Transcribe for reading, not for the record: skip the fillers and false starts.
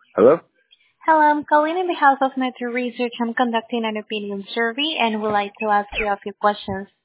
Hello? Hello, I'm calling on behalf of Metro Research. I'm conducting an opinion survey and would like to ask you a few questions.